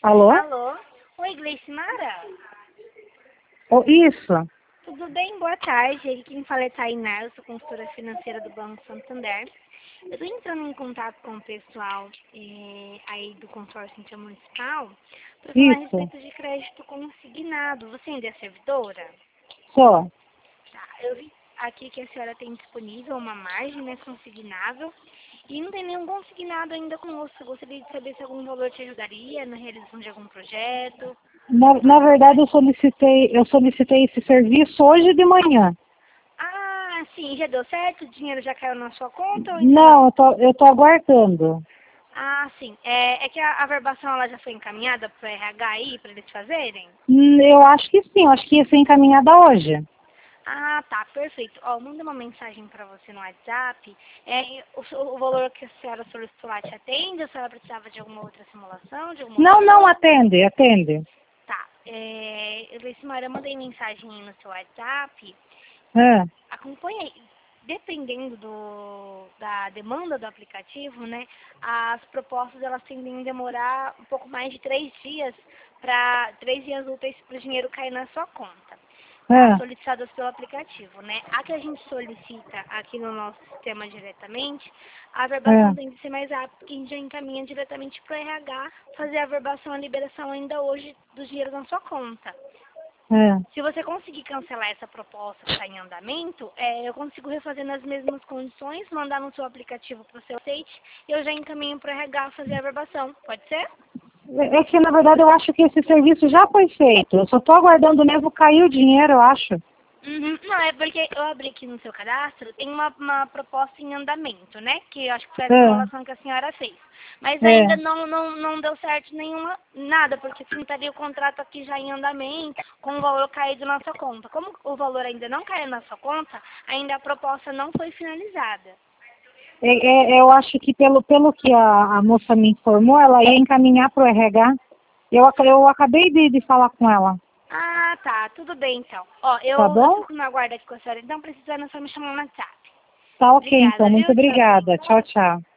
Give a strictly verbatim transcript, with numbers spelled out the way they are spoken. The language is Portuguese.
Alô? Alô? Oi, Gleicimara? Oh, isso. Tudo bem? Boa tarde. Aqui quem fala é Tainá, eu sou consultora financeira do Banco Santander. Eu estou entrando em contato com o pessoal eh, aí do consórcio intermunicipal para falar a Isso. respeito de crédito consignado. Você ainda é servidora? Só. Tá, eu vi aqui que a senhora tem disponível uma margem, né, consignável, e não tem nenhum consignado ainda conosco. Eu gostaria de saber se algum valor te ajudaria na realização de algum projeto. Na, na verdade, eu solicitei, eu solicitei esse serviço hoje de manhã. Ah, sim, já deu certo? O dinheiro já caiu na sua conta ou ainda Não, não? eu tô, eu tô aguardando. Ah, sim. É, é que a, a verbação ela já foi encaminhada para o R H aí, para eles fazerem? Hum, Eu acho que sim, eu acho que ia ser encaminhada hoje. Ah, tá, perfeito. Ó, manda uma mensagem para você no WhatsApp. É, o, o valor que a senhora solicitou lá te atende? Ou se ela precisava de alguma outra simulação, de alguma outra Não, não, coisa? atende, atende. Tá. É, Gleicimara, eu mandei mensagem aí no seu WhatsApp. Ah, Acompanhe aí. Dependendo do, da demanda do aplicativo, né, as propostas elas tendem a demorar um pouco mais de três dias para três dias úteis para o dinheiro cair na sua conta. As ah, solicitadas pelo aplicativo, né? A que a gente solicita aqui no nosso sistema diretamente, a ah, verbação tem que ser mais rápida, porque a gente já encaminha diretamente para o R H fazer a verbação, a liberação ainda hoje do dinheiro na sua conta. ah. Se você conseguir cancelar essa proposta que está em andamento, é, eu consigo refazer nas mesmas condições, mandar no seu aplicativo para o seu site e eu já encaminho para o R H fazer a verbação. Pode ser? É é que, na verdade, eu acho que esse serviço já foi feito. Eu só tô aguardando mesmo cair o dinheiro, eu acho. Uhum. Não, é porque eu abri aqui no seu cadastro, tem uma, uma proposta em andamento, né? Que eu acho que foi a Ah, simulação que a senhora fez. Mas é. ainda não, não, não deu certo nenhuma, nada, porque assim estaria o contrato aqui já em andamento, com o valor caído na sua conta. Como o valor ainda não caiu na sua conta, ainda a proposta não foi finalizada. É, é, eu acho que pelo, pelo que a, a moça me informou, ela ia encaminhar para o R H. Eu, ac- eu acabei de, de falar com ela. Ah, tá, tudo bem então. Ó, Tá eu, eu bom? fico na guarda aqui com a senhora, então precisando, é só me chamar no WhatsApp. Tá ok, então. Obrigada, Muito viu? Tchauzinho. obrigada. Tchau, tchau.